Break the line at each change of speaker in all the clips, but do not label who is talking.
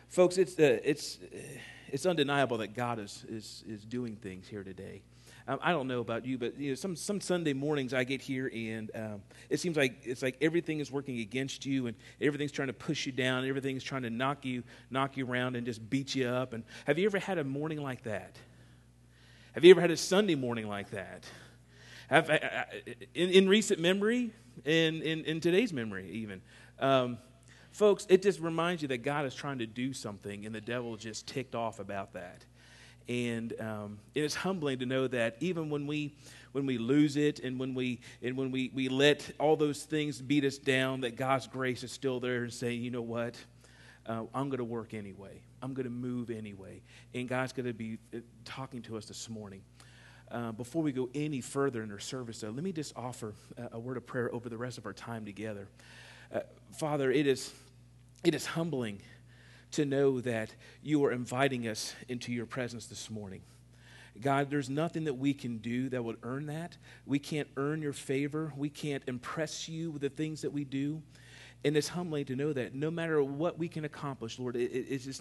Folks, it's undeniable that God is doing things here today. I don't know about you, but some Sunday mornings I get here and it seems like it's like everything is working against you and everything's trying to push you down, everything's trying to knock you around and just beat you up. And have you ever had a morning like that? Have you ever had a Sunday morning like that? In recent memory, in today's memory even. Folks, it just reminds you that God is trying to do something, and the devil is just ticked off about that. And it is humbling to know that even when we lose it, and when we let all those things beat us down, that God's grace is still there and saying, you know what, I'm going to work anyway. I'm going to move anyway. And God's going to be talking to us this morning. Before we go any further in our service, though, let me just offer a word of prayer over the rest of our time together. Father, it is humbling to know that you are inviting us into your presence this morning. God, there's nothing that we can do that would earn that. We can't earn your favor. We can't impress you with the things that we do. And it's humbling to know that no matter what we can accomplish, Lord, there's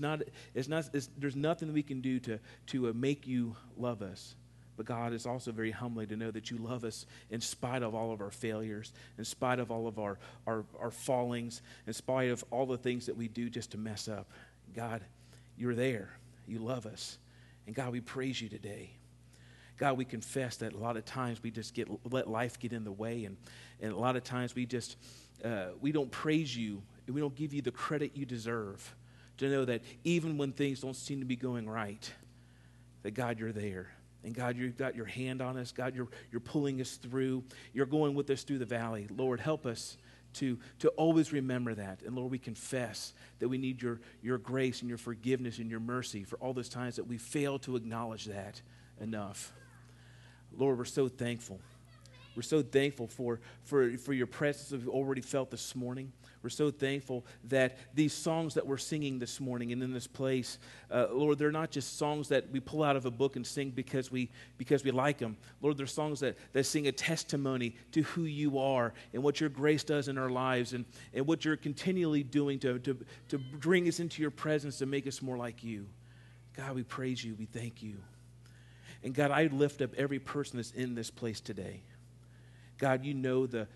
nothing we can do to make you love us. But God, it's also very humbling to know that you love us in spite of all of our failures, in spite of all of our fallings, in spite of all the things that we do just to mess up. God, you're there. You love us. And God, we praise you today. God, we confess that a lot of times we just let life get in the way, and a lot of times we don't praise you, and we don't give you the credit you deserve, to know that even when things don't seem to be going right, that God, you're there. And God, you've got your hand on us. God, you're pulling us through. You're going with us through the valley. Lord, help us to always remember that. And Lord, we confess that we need your grace and your forgiveness and your mercy for all those times that we fail to acknowledge that enough. Lord, we're so thankful. We're so thankful for your presence that we've already felt this morning. We're so thankful that these songs that we're singing this morning and in this place, Lord, they're not just songs that we pull out of a book and sing because we like them. Lord, they're songs that sing a testimony to who you are and what your grace does in our lives and what you're continually doing to bring us into your presence to make us more like you. God, we praise you. We thank you. And God, I lift up every person that's in this place today. God, you know the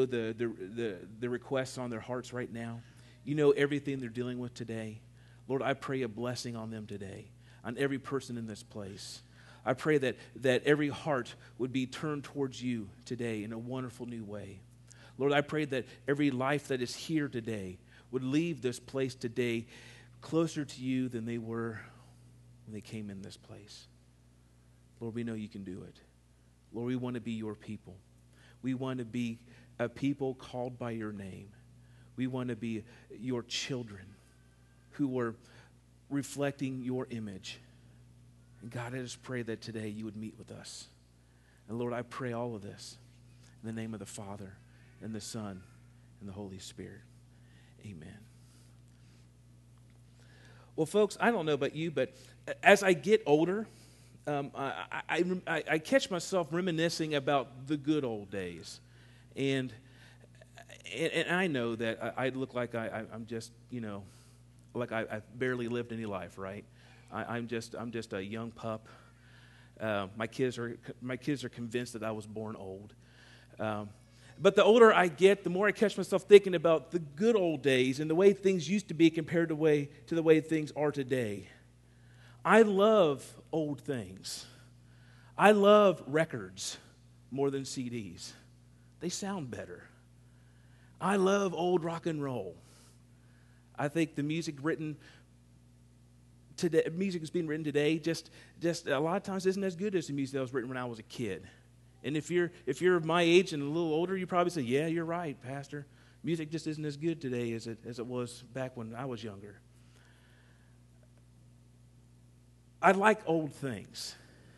requests on their hearts right now. You know everything they're dealing with today. Lord, I pray a blessing on them today, on every person in this place. I pray that every heart would be turned towards you today in a wonderful new way. Lord, I pray that every life that is here today would leave this place today closer to you than they were when they came in this place. Lord, we know you can do it. Lord, we want to be your people. We want to be a people called by your name. We want to be your children who are reflecting your image. And God, I just pray that today you would meet with us. And Lord, I pray all of this in the name of the Father and the Son and the Holy Spirit. Amen. Well, folks, I don't know about you, but as I get older, I catch myself reminiscing about the good old days, and I know that I look like I'm just, like I've barely lived any life, right? I'm just a young pup. My kids are convinced that I was born old. But the older I get, the more I catch myself thinking about the good old days and the way things used to be compared to the way things are today. I love old things. I love records more than CDs. They sound better. I love old rock and roll. I think the music is being written today just a lot of times isn't as good as the music that was written when I was a kid. And if you're my age and a little older, you probably say, "Yeah, you're right, Pastor. Music just isn't as good today as it was back when I was younger." I like old things,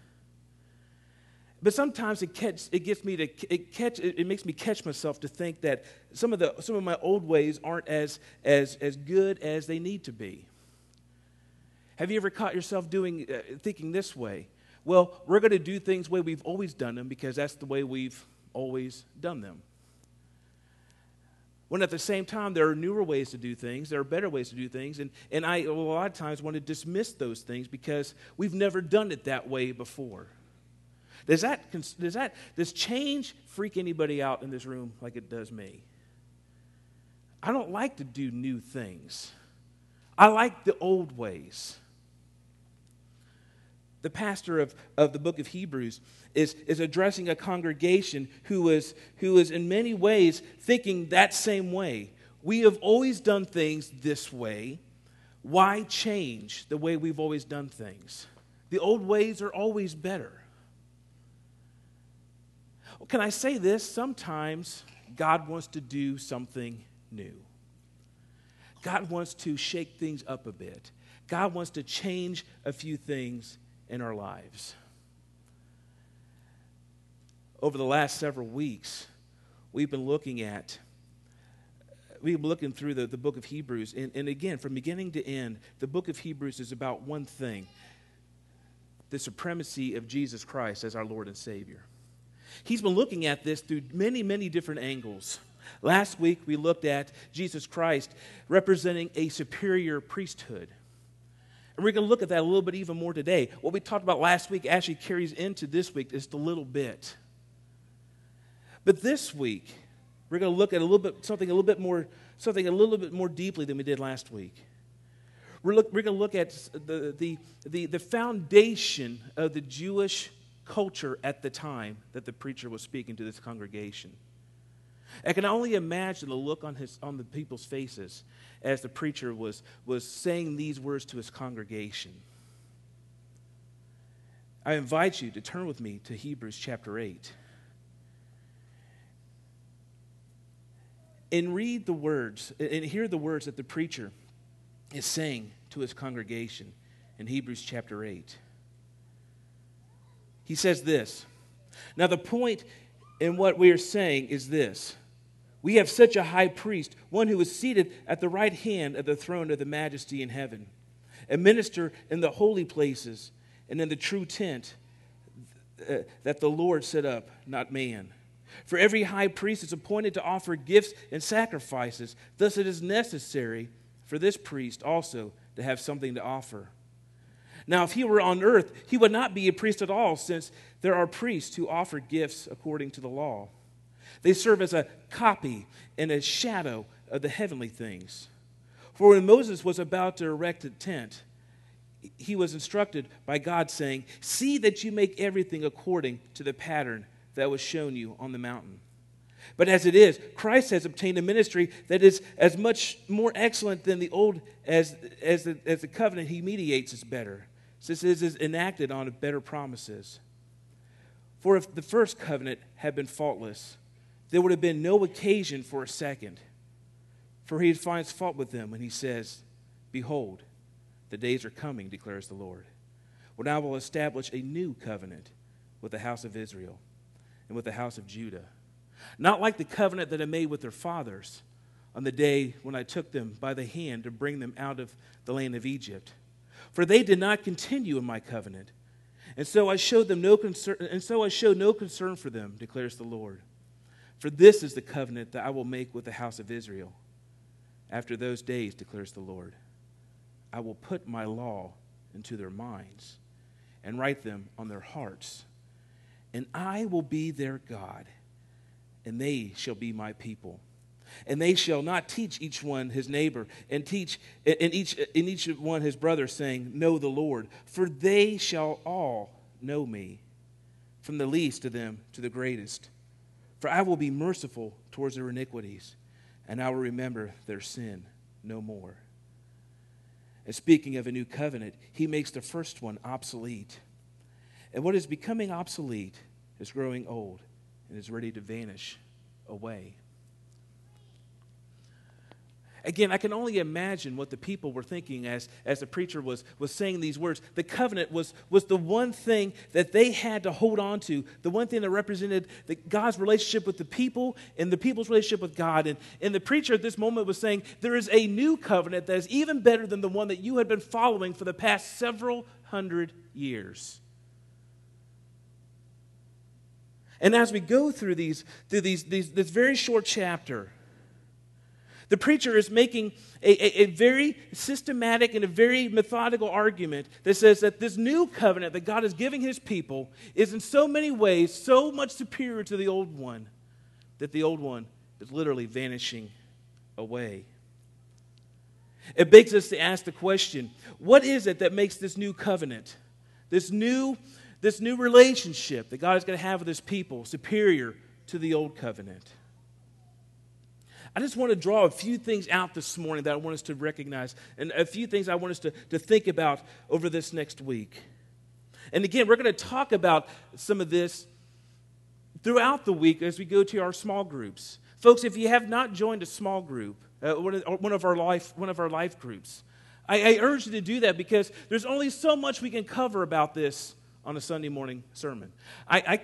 but sometimes it makes me catch myself to think that some of my old ways aren't as good as they need to be. Have you ever caught yourself thinking this way? Well, we're going to do things the way we've always done them because that's the way we've always done them. When at the same time, there are newer ways to do things, there are better ways to do things, and I, a lot of times, want to dismiss those things because we've never done it that way before. Does change freak anybody out in this room like it does me? I don't like to do new things. I like the old ways. The pastor of the book of Hebrews is addressing a congregation who is in many ways thinking that same way. We have always done things this way. Why change the way we've always done things? The old ways are always better. Well, can I say this? Sometimes God wants to do something new. God wants to shake things up a bit. God wants to change a few things in our lives. Over the last several weeks, we've been looking through the book of Hebrews, and again, from beginning to end, the book of Hebrews is about one thing: the supremacy of Jesus Christ as our Lord and Savior. He's been looking at this through many, many different angles. Last week, we looked at Jesus Christ representing a superior priesthood. And we're going to look at that a little bit even more today. What we talked about last week actually carries into this week just a little bit. But this week, we're going to look at something a little bit more deeply than we did last week. We're going to look at the foundation of the Jewish culture at the time that the preacher was speaking to this congregation. I can only imagine the look on the people's faces as the preacher was saying these words to his congregation. I invite you to turn with me to Hebrews chapter 8 and read the words and hear the words that the preacher is saying to his congregation in Hebrews chapter 8. He says this: "Now the point in what we are saying is this: we have such a high priest, one who is seated at the right hand of the throne of the majesty in heaven, a minister in the holy places and in the true tent that the Lord set up, not man. For every high priest is appointed to offer gifts and sacrifices. Thus it is necessary for this priest also to have something to offer. Now, if he were on earth, he would not be a priest at all, since there are priests who offer gifts according to the law. They serve as a copy and a shadow of the heavenly things. For when Moses was about to erect a tent, he was instructed by God, saying, 'See that you make everything according to the pattern that was shown you on the mountain.' But as it is, Christ has obtained a ministry that is as much more excellent than the old as the covenant he mediates is better, since it is enacted on better promises. For if the first covenant had been faultless, there would have been no occasion for a second. For he finds fault with them when he says, 'Behold, the days are coming, declares the Lord, when I will establish a new covenant with the house of Israel and with the house of Judah. Not like the covenant that I made with their fathers on the day when I took them by the hand to bring them out of the land of Egypt. For they did not continue in my covenant, and so I showed no concern for them, declares the Lord. For this is the covenant that I will make with the house of Israel. After those days, declares the Lord, I will put my law into their minds and write them on their hearts. And I will be their God, and they shall be my people. And they shall not teach each one his neighbor, and each one his brother, saying, Know the Lord. For they shall all know me, from the least of them to the greatest. For I will be merciful towards their iniquities, and I will remember their sin no more." And speaking of a new covenant, he makes the first one obsolete. And what is becoming obsolete is growing old and is ready to vanish away. Again, I can only imagine what the people were thinking as the preacher was saying these words. The covenant was the one thing that they had to hold on to, the one thing that represented God's relationship with the people and the people's relationship with God. And the preacher at this moment was saying, there is a new covenant that is even better than the one that you had been following for the past several hundred years. And as we go through this very short chapter, The preacher is making a very systematic and a very methodical argument that says that this new covenant that God is giving his people is in so many ways so much superior to the old one that the old one is literally vanishing away. It begs us to ask the question, what is it that makes this new covenant, this new relationship that God is going to have with his people superior to the old covenant? I just want to draw a few things out this morning that I want us to recognize and a few things I want us to think about over this next week. And again, we're going to talk about some of this throughout the week as we go to our small groups. Folks, if you have not joined a small group, one of our life groups, I urge you to do that because there's only so much we can cover about this on a Sunday morning sermon. I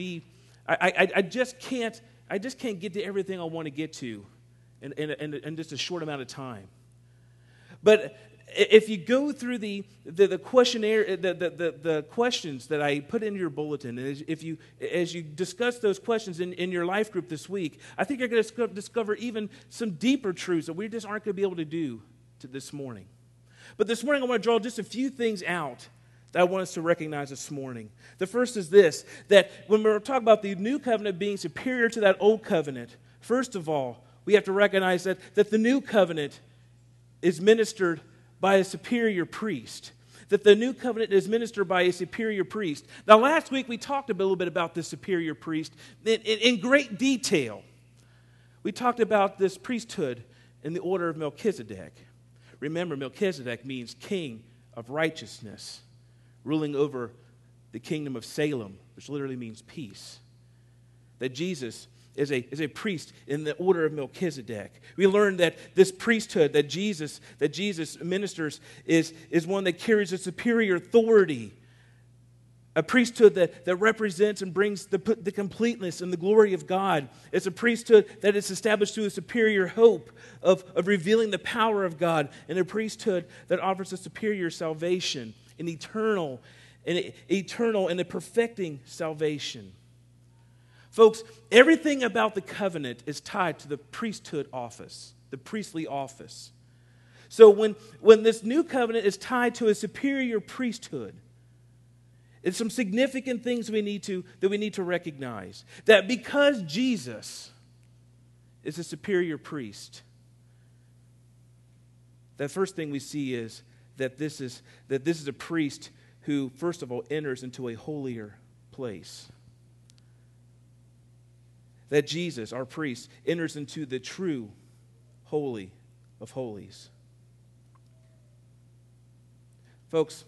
just can't get to everything I want to get to in just a short amount of time. But if you go through the questionnaire, the questions that I put in your bulletin, and as you discuss those questions in your life group this week, I think you're going to discover even some deeper truths that we just aren't going to be able to do this morning. But this morning I want to draw just a few things out that I want us to recognize this morning. The first is this, that when we're talking about the new covenant being superior to that old covenant, first of all, we have to recognize that the new covenant is ministered by a superior priest. That the new covenant is ministered by a superior priest. Now, last week we talked a little bit about this superior priest in great detail. We talked about this priesthood in the order of Melchizedek. Remember, Melchizedek means king of righteousness, ruling over the kingdom of Salem, which literally means peace. That Jesus is a priest in the order of Melchizedek. We learned that this priesthood that Jesus ministers is one that carries a superior authority, a priesthood that represents and brings the completeness and the glory of God. It's a priesthood that is established through a superior hope of revealing the power of God, and a priesthood that offers a superior salvation, an eternal and a perfecting salvation. Folks, everything about the covenant is tied to the priesthood office, the priestly office. So when this new covenant is tied to a superior priesthood, it's some significant things that we need to recognize. That because Jesus is a superior priest, the first thing we see is that this is a priest who, first of all, enters into a holier place. That Jesus, our priest, enters into the true holy of holies. Folks,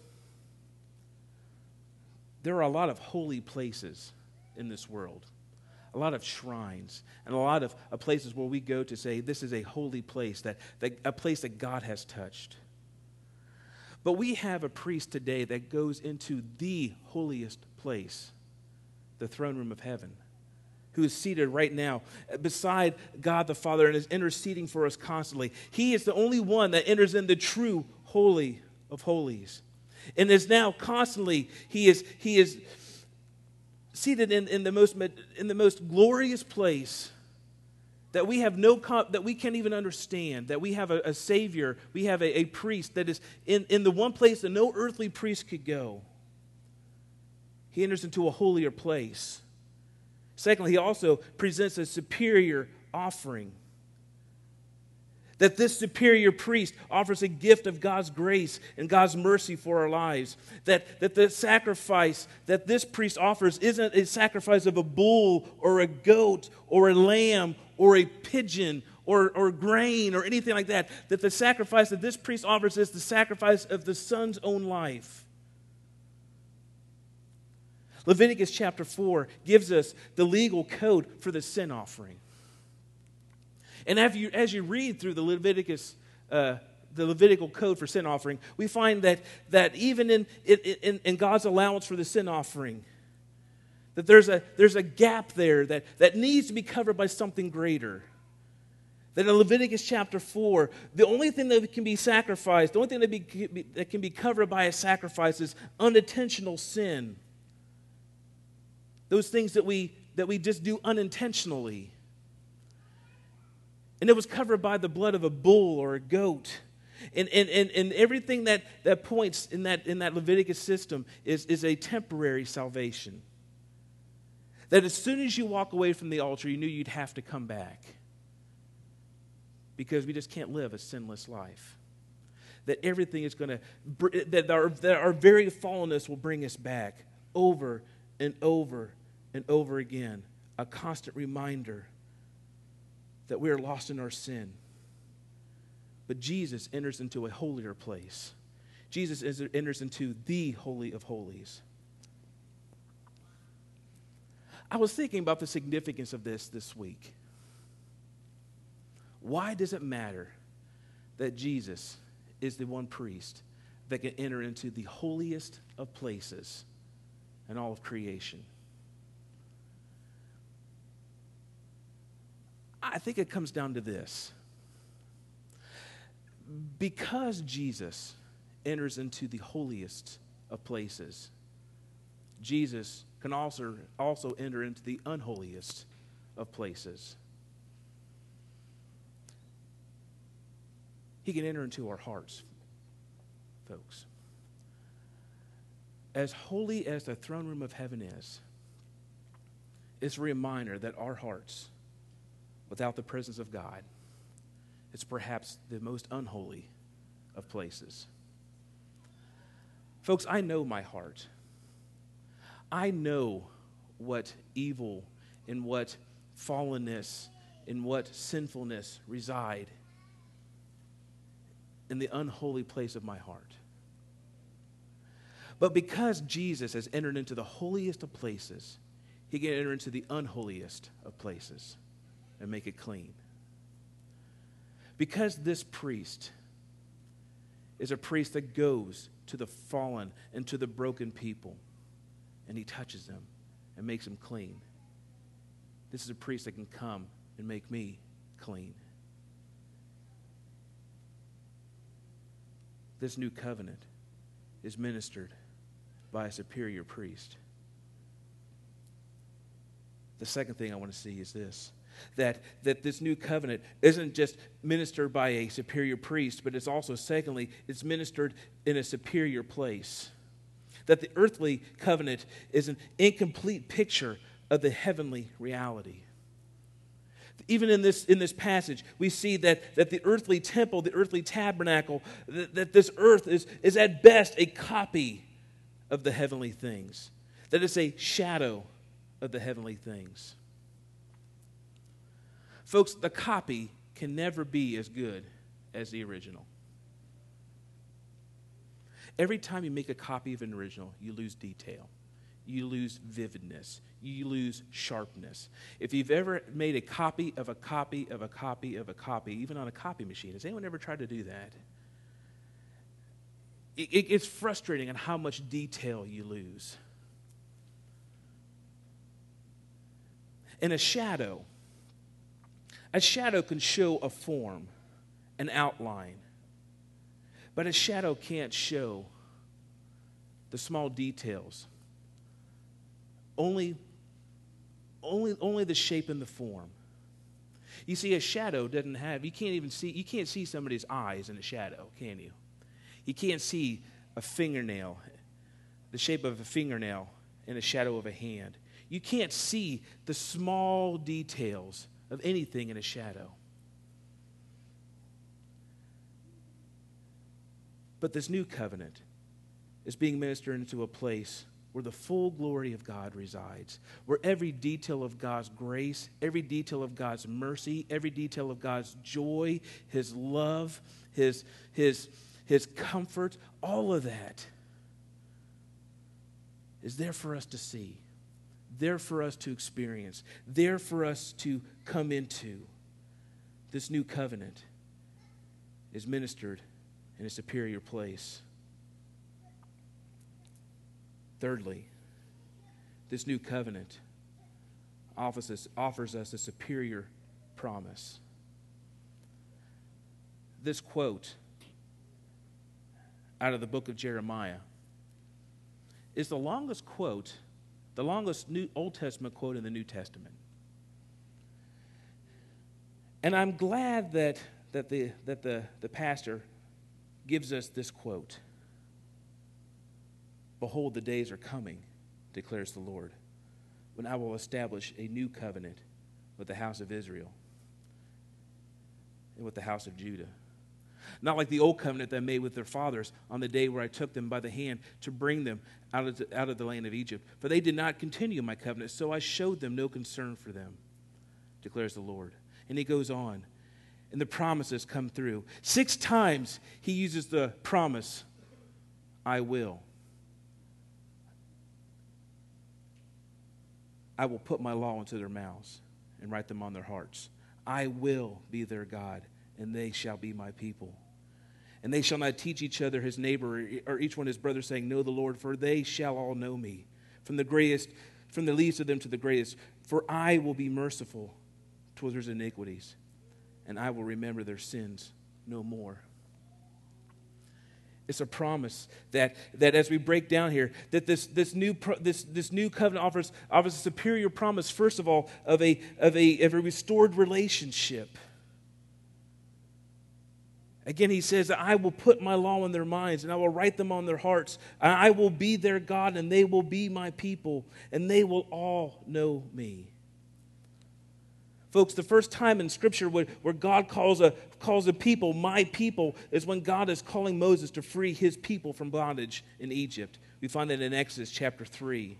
there are a lot of holy places in this world, a lot of shrines, and a lot of places where we go to say this is a holy place, a place that God has touched. But we have a priest today that goes into the holiest place, the throne room of heaven, who is seated right now beside God the Father and is interceding for us constantly. He is the only one that enters in the true holy of holies. And is now constantly, he is seated in the most glorious place that we have that we can't even understand, that we have a Savior, we have a priest that is in the one place that no earthly priest could go. He enters into a holier place. Secondly, he also presents a superior offering. That this superior priest offers a gift of God's grace and God's mercy for our lives. That the sacrifice that this priest offers isn't a sacrifice of a bull or a goat or a lamb or a pigeon or grain or anything like that. That the sacrifice that this priest offers is the sacrifice of the Son's own life. Leviticus chapter 4 gives us the legal code for the sin offering. And as you read through the Levitical code for sin offering, we find that even in God's allowance for the sin offering, that there's a gap there that needs to be covered by something greater. That in Leviticus chapter 4, the only thing that can be sacrificed, the only thing that can be covered by a sacrifice is unintentional sin. Those things that we just do unintentionally. And it was covered by the blood of a bull or a goat. And everything that points in that Leviticus system is a temporary salvation. That as soon as you walk away from the altar, you knew you'd have to come back. Because we just can't live a sinless life. That everything is going to, that our very fallenness will bring us back over and over and over again. A constant reminder that we are lost in our sin. But Jesus enters into a holier place. Jesus enters into the Holy of Holies. I was thinking about the significance of this week. Why does it matter that Jesus is the one priest that can enter into the holiest of places in all of creation? I think it comes down to this. Because Jesus enters into the holiest of places, Jesus can also enter into the unholiest of places. He can enter into our hearts, folks. As holy as the throne room of heaven is, it's a reminder that our hearts, without the presence of God, it's perhaps the most unholy of places. Folks, I know my heart. I know what evil and what fallenness and what sinfulness reside in the unholy place of my heart. But because Jesus has entered into the holiest of places, he can enter into the unholiest of places and make it clean. Because this priest is a priest that goes to the fallen and to the broken people, and he touches them and makes them clean. This is a priest that can come and make me clean. This new covenant is ministered by a superior priest. The second thing I want to see is this. That this new covenant isn't just ministered by a superior priest, but it's also, secondly, it's ministered in a superior place. That the earthly covenant is an incomplete picture of the heavenly reality. Even in this passage, we see that the earthly temple, the earthly tabernacle, that this earth is at best a copy of the heavenly things. That it's a shadow of the heavenly things. Folks, the copy can never be as good as the original. Every time you make a copy of an original, you lose detail. You lose vividness. You lose sharpness. If you've ever made a copy of a copy of a copy of a copy, even on a copy machine, has anyone ever tried to do that? It's frustrating on how much detail you lose. And a shadow can show a form, an outline, but a shadow can't show the small details. Only the shape and the form. You see, a shadow doesn't have, you can't see somebody's eyes in a shadow, can you? You can't see a fingernail, the shape of a fingernail in the shadow of a hand. You can't see the small details of anything in a shadow. But this new covenant is being ministered into a place where the full glory of God resides, where every detail of God's grace, every detail of God's mercy, every detail of God's joy, his love, his comfort, all of that is there for us to see, there for us to experience, there for us to come into. This new covenant is ministered in a superior place. Thirdly, this new covenant offers us a superior promise. This quote out of the book of Jeremiah is the longest Old Testament quote in the New Testament. And I'm glad that the pastor gives us this quote. Behold, the days are coming, declares the Lord, when I will establish a new covenant with the house of Israel and with the house of Judah. Not like the old covenant that I made with their fathers on the day where I took them by the hand to bring them out of the land of Egypt. For they did not continue my covenant, so I showed them no concern for them, declares the Lord. And he goes on, and the promises come through. 6 times he uses the promise, I will. I will put my law into their mouths and write them on their hearts. I will be their God, and they shall be my people. And they shall not teach each other his neighbor or each one his brother, saying, Know the Lord, for they shall all know me, from the least of them to the greatest. For I will be merciful towards their iniquities, and I will remember their sins no more. It's a promise that as we break down here, that this new covenant offers a superior promise, first of all, of a restored relationship. Again, he says that I will put my law in their minds, and I will write them on their hearts. I will be their God, and they will be my people, and they will all know me. Folks, the first time in Scripture where God calls a people, my people, is when God is calling Moses to free his people from bondage in Egypt. We find that in Exodus chapter 3.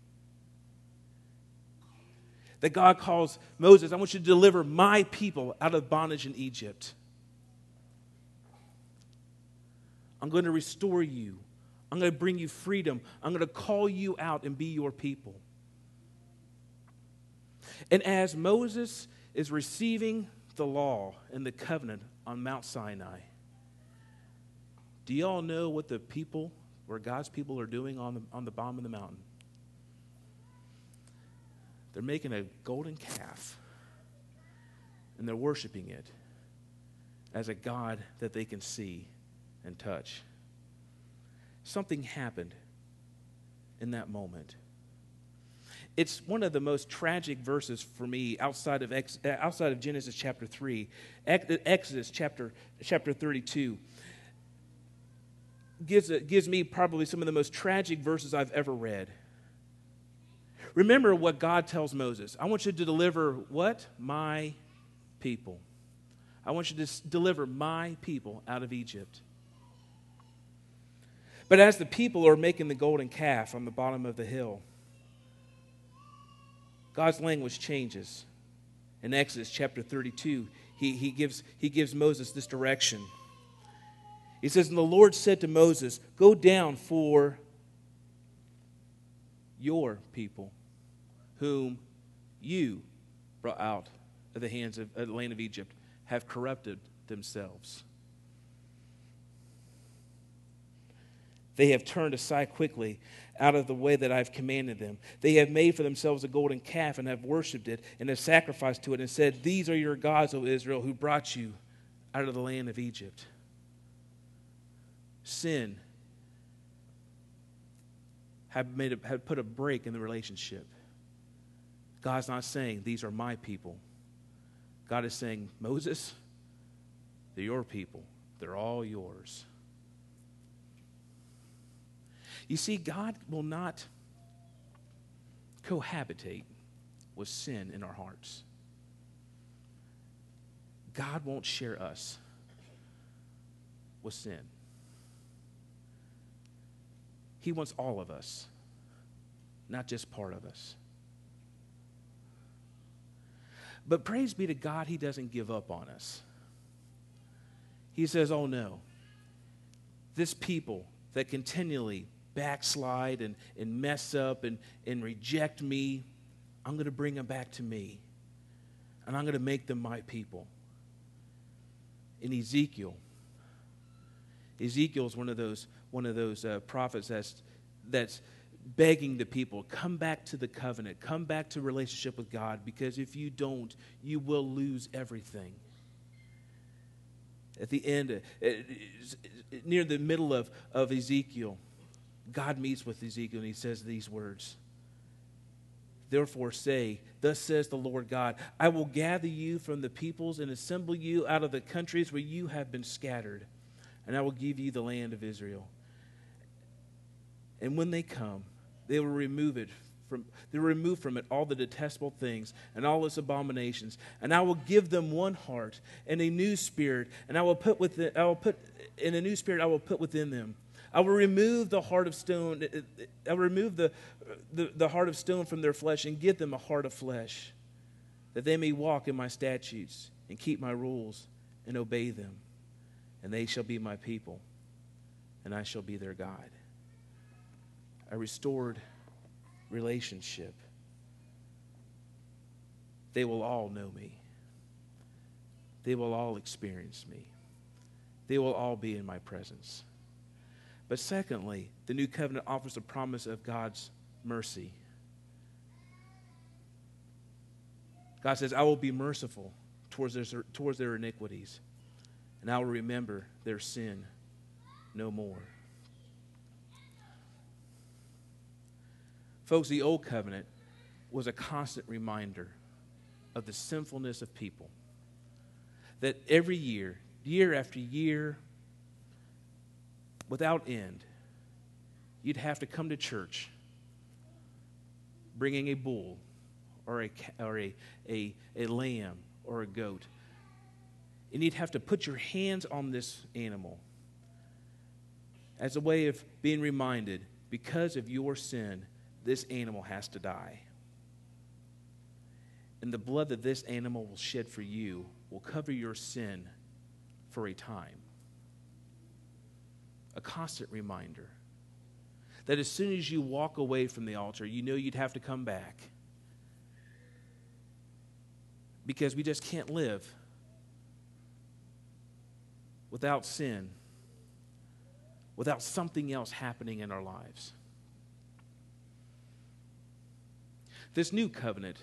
That God calls Moses, I want you to deliver my people out of bondage in Egypt. I'm going to restore you. I'm going to bring you freedom. I'm going to call you out and be your people. And as Moses is receiving the law and the covenant on Mount Sinai, do you all know what the people, where God's people are doing on the bottom of the mountain? They're making a golden calf, and they're worshiping it as a God that they can see and touch. Something happened in that moment. It's one of the most tragic verses for me outside of Genesis chapter 3. Exodus chapter 32 gives me probably some of the most tragic verses I've ever read. Remember what God tells Moses. I want you to deliver what? My people. I want you to deliver my people out of Egypt. But as the people are making the golden calf on the bottom of the hill, God's language changes. In Exodus chapter 32, he gives Moses this direction. He says, And the Lord said to Moses, Go down, for your people, whom you brought out of the hands of the land of Egypt, have corrupted themselves. They have turned aside quickly out of the way that I've commanded them. They have made for themselves a golden calf and have worshipped it and have sacrificed to it and said, These are your gods, O Israel, who brought you out of the land of Egypt. Sin had put a break in the relationship. God's not saying, These are my people. God is saying, Moses, they're your people. They're all yours. You see, God will not cohabitate with sin in our hearts. God won't share us with sin. He wants all of us, not just part of us. But praise be to God, He doesn't give up on us. He says, oh no, this people that continually backslide and mess up and reject me, I'm going to bring them back to me. And I'm going to make them my people. In Ezekiel is one of those prophets that's begging the people, come back to the covenant, come back to relationship with God, because if you don't, you will lose everything. At the end, near the middle of Ezekiel, God meets with Ezekiel and he says these words. Therefore say, thus says the Lord God, I will gather you from the peoples and assemble you out of the countries where you have been scattered, and I will give you the land of Israel. And when they come, they will remove from it all the detestable things and all its abominations, and I will give them one heart and a new spirit, and I will put within them. I will remove the heart of stone. I will remove the heart of stone from their flesh and give them a heart of flesh, that they may walk in my statutes and keep my rules and obey them. And they shall be my people, and I shall be their God. A restored relationship. They will all know me. They will all experience me. They will all be in my presence. But secondly, the new covenant offers a promise of God's mercy. God says, I will be merciful towards their iniquities, and I will remember their sin no more. Folks, the old covenant was a constant reminder of the sinfulness of people. That every year, year after year, without end, you'd have to come to church bringing a bull or a lamb or a goat. And you'd have to put your hands on this animal as a way of being reminded, because of your sin, this animal has to die. And the blood that this animal will shed for you will cover your sin for a time. A constant reminder that as soon as you walk away from the altar, you know you'd have to come back. Because we just can't live without sin, without something else happening in our lives. This new covenant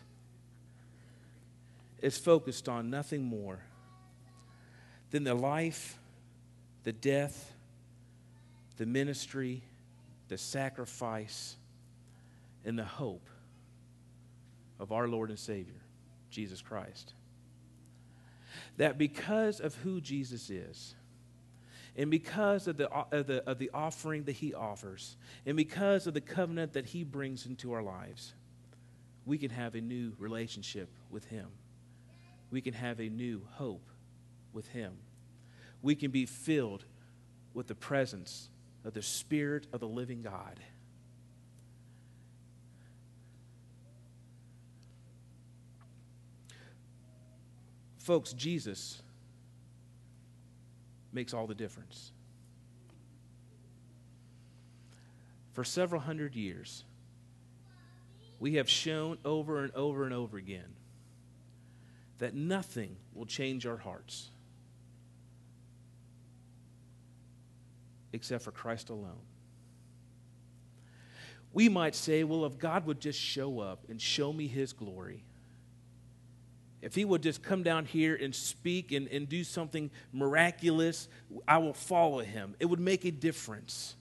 is focused on nothing more than the life, the death, the ministry, the sacrifice, and the hope of our Lord and Savior, Jesus Christ. That because of who Jesus is, and because of the offering that he offers, and because of the covenant that he brings into our lives, we can have a new relationship with him. We can have a new hope with him. We can be filled with the presence of the Spirit of the living God. Folks, Jesus makes all the difference. For several hundred years, we have shown over and over and over again that nothing will change our hearts except for Christ alone. We might say, well, if God would just show up and show me his glory, if he would just come down here and speak and do something miraculous, I will follow him. It would make a difference.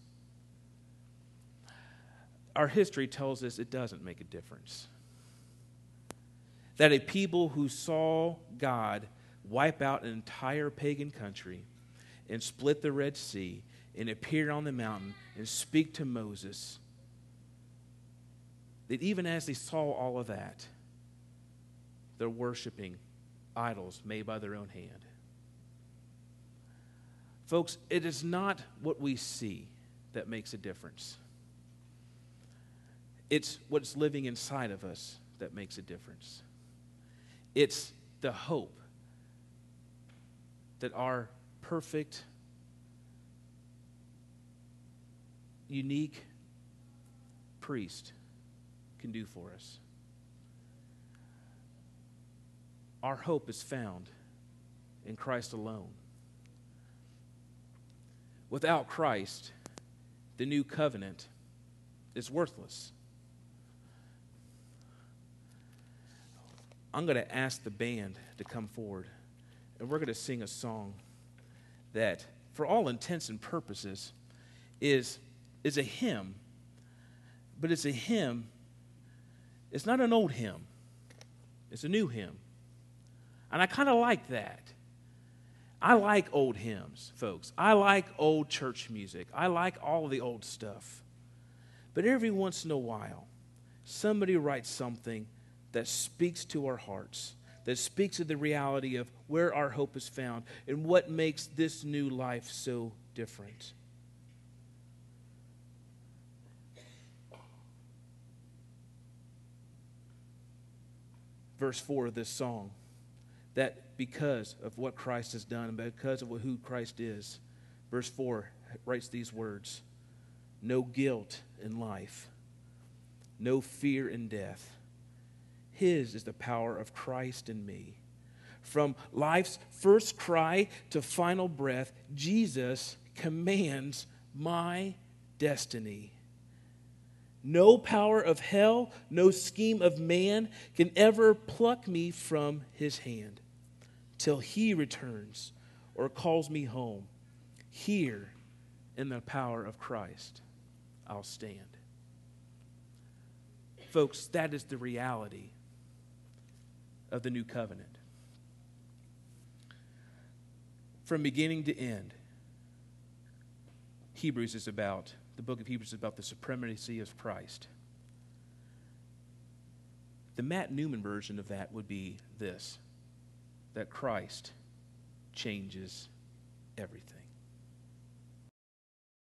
Our history tells us it doesn't make a difference. That a people who saw God wipe out an entire pagan country and split the Red Sea and appear on the mountain and speak to Moses, that even as they saw all of that, they're worshiping idols made by their own hand. Folks, it is not what we see that makes a difference. It's what's living inside of us that makes a difference. It's the hope that our perfect, unique priest can do for us. Our hope is found in Christ alone. Without Christ, the new covenant is worthless. I'm going to ask the band to come forward, and we're going to sing a song that, for all intents and purposes, is a hymn, but it's a hymn It's not an old hymn. It's a new hymn. And I kind of like that. I like old hymns, folks. I like old church music. I like all of the old stuff. But every once in a while, somebody writes something that speaks to our hearts, that speaks of the reality of where our hope is found and what makes this new life so different. Verse 4 of this song, that because of what Christ has done and because of who Christ is, verse 4 writes these words: no guilt in life, no fear in death. His is the power of Christ in me. From life's first cry to final breath, Jesus commands my destiny. No power of hell, no scheme of man can ever pluck me from his hand till he returns or calls me home. Here in the power of Christ, I'll stand. Folks, that is the reality of the new covenant. From beginning to end, the book of Hebrews is about the supremacy of Christ. The Matt Newman version of that would be this: that Christ changes everything.